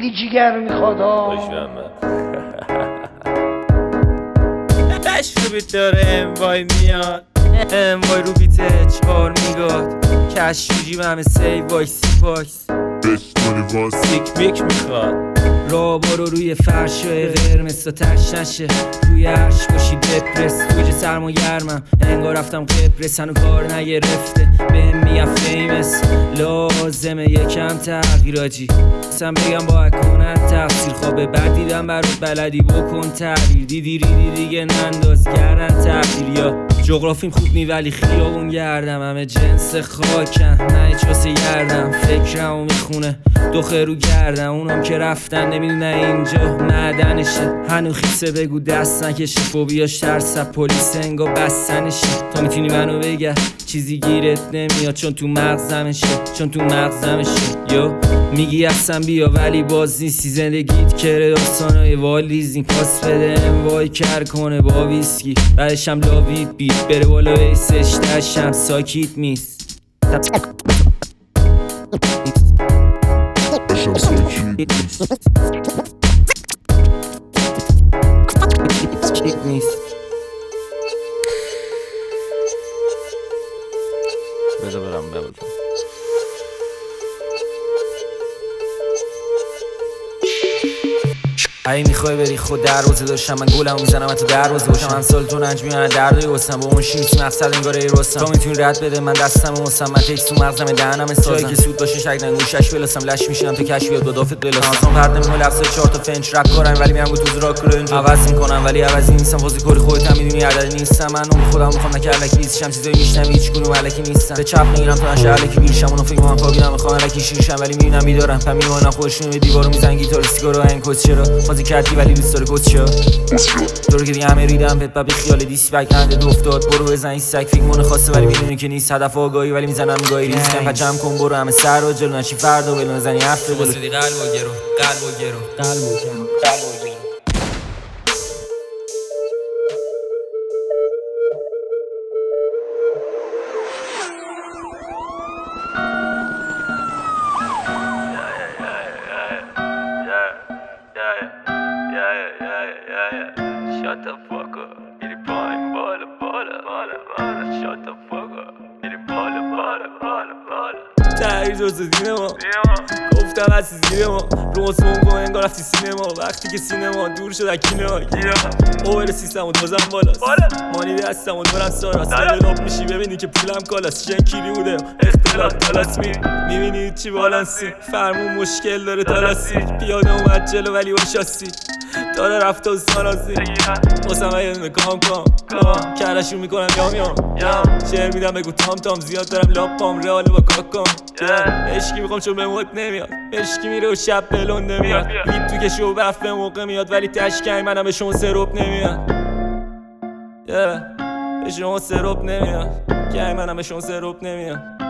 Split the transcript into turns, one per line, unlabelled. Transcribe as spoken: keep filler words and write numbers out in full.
خیلی جیگر میخواد ها.
دشت رو بیت داره اموای میاد، اموای رو بیته چهار میگاد، کش رو جیب همه سی وایسی پاکس سیک بیک میخواد، رابا رو روی فرشای قرمز تا تش نشه، روی عرش باشی دپرس، توی سرم و گرمم انگار رفتم قبرس، هنو کار نگرفته بهم میگم فیمس، لازمه یکم تغییراجی سم بگم با اکنت تقصیر، خواب بد دیدم برات بلدی بکن تغییر، دیدی ریدی دیگه ننداز گردن تغییر، یا جغرافیم خوب نی ولی خیابون گردم، همه جنس خاکن نه چاسه گردم، فکرمو میخونه دوخه رو گردم، اونم که رفتن نمیدونه اینجا معدنشه، هنو خیسه بگو دست نکشه، فوبیاش ترس پلیس انگا بستنشه، تا میتونی منو بگه چیزی گیرت نمیاد چون تو مغزمشه، چون تو مغزمشه، یا میگی اصلا بیا ولی باز نیستی، زندگیت کره داستانای والیزین، پاس بده وای کر کنه با ویسکی، بعدشم لاوید بیت بره بالا ایسش دشم ساکیت میست نیست بذار برم ببودم. ای میخوای بری خود دروازه داشتم من گلمو میزنم تو دروازه باشم، امسال تو ننج میانه دردای واسم با اون شیمیسی مقصد انگار ای رستم، تو میتونی رد بده من دستم واسم، من تکس تو مغزم دهنم سازم، جایی که سود باشه شک نگوشش بلاسم لش میشم تو کش بیاد دادافت بلاسم، اصلا پرد نمیمون لفظ چهار تا فنچ رپ کارم ولی میام تو راک رو اینجا عوض میکنم ولی عوضی نیستم، فوزی کلی خودت هم میدونی عددی نیستم، من اون خودم میخوام نکه الکی نیستم، چیزایی میشنم هیچ کدوم الکی نیستم، به چپ میگیرم تا نشه الکی بیرشم، اونو فکر من خوابیدم میخوام الکی شیرشم ولی میبینم میدارم پم میمونم خودشون به دیوارو میزنن گیتار سیگارو انکوس چرا بازی کردی ولی دوست داره گوت شو تو رو که دیگه همه ریدم بهت ببی خیال دیس بک هنده افتاد، برو بزن این سگ فیک مونه خواسته ولی میدونی که نیست، هدف آگاهی ولی میزنم گاهی ریسکم پا جمع کن برو همه سر و جلو نشی فردا بلو نزنی هفته بلو قلب و گرو قلب و گرو قلب و گرو قلب و گرو Shut the fuck up. Biri payım bala bala bala bala. Shut the fuck up. Biri bala bala bala bala. تغییر جزو دین ما گفتم از زیر ما رو مسمون کن انگار رفتی سینما، وقتی که سینما دور شد اکینما اوبر سیستم و دوزم بالاست مانی دستم و دورم ساراست نگلاب میشی ببینی که پولم کالاست، شنکیری بوده اختلاف تالاس می میبینی چی بالانسی، فرمون مشکل داره تالاسی، پیاده اومد جلو ولی با شاسی داره رفت و سانازی واسم یه دونه کام کام کام کرشون میکنم یام یام شعر میدم بگو تام تام، زیاد دارم لاپام رئاله با کاکام عشقی میخوام چون به موقع نمیاد، عشقی میره و شب بلون نمیاد، هیت تو که شو برف به موقع میاد ولی تشکر منم به شما سروب نمیاد، به شما سروب نمیاد که منم به شما سروب نمیاد.